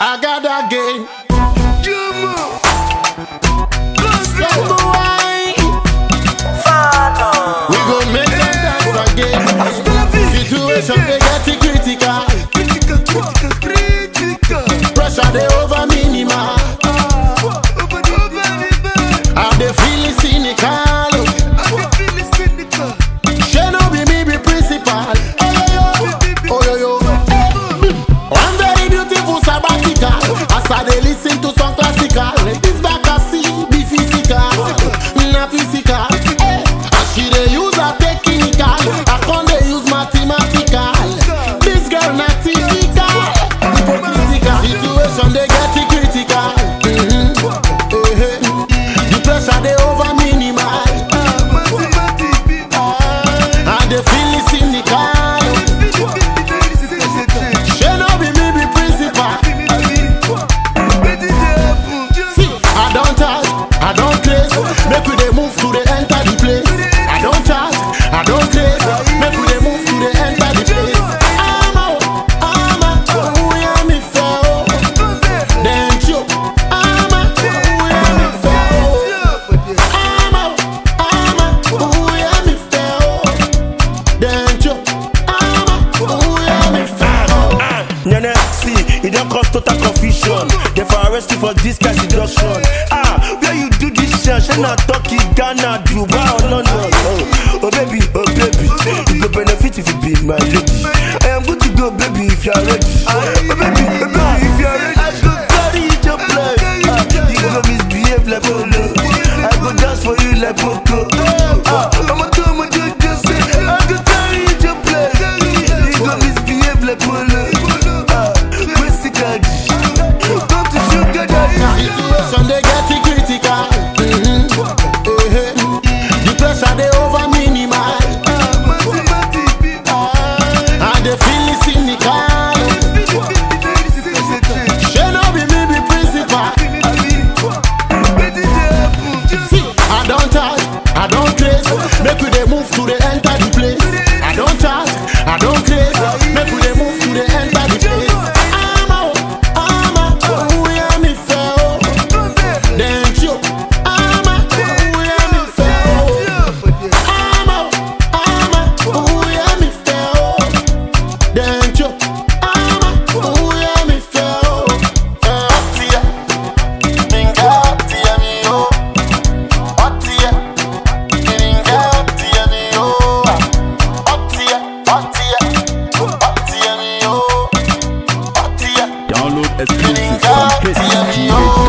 I got that game. We gon' make them dance again. Situation they get it critical. Pressure they over minimal. I they feel it cynical. She no be me be principal. Oh yo yo. One very beautiful sabbatical. As I they listen to some classical. This back I see be physical, not physical. As she they use a technical, I can't they use mathematical. This girl not typical, hypocritical. Situation they get it critical. The pressure they over minimal. And they feel it cynical. She no be me be principal. See, I don't charge, I don't craze. Make we they move to the enter the place. I don't charge, I don't craze. Make we they move to the enter the place. I'm out, oh yeah me fell. Then choke, I'm out, oh yeah me fell. I'm out, oh yeah me fell. Then choke, I'm out, oh yeah me fell. Nene, see, it don't cause total confusion. They for arrest you for this kind of seduction. Where you do this shit? She not talking Ghana, Dubai or London. Oh baby, you go benefit if you be my lady. I am good to go, baby, if you are ready. Oh baby, if you are ready, I go carry your place. You go misbehave like Polo. I go dance for you like Poco. I'ma do my just say I go carry your place. You go misbehave like Polo. Come to sugar daddy. Situation they get it critical. The pressure they over minimal. And they feel it cynical. She no be me be principal. See, I don't charge, I don't craze. Make we they move to the enter the place. I don't charge, I don't craze. Make we they move to the enter the place. I'm out, oh yeah me fell. Then choke, I'm out, oh yeah me fell. I'm out, oh yeah me fell. Then choke, I'm out, oh yeah me fell. Otia, minga otia mi o. Otia, minga otia mi o. Otia mi o. Otia. Download exclusive from KCGA.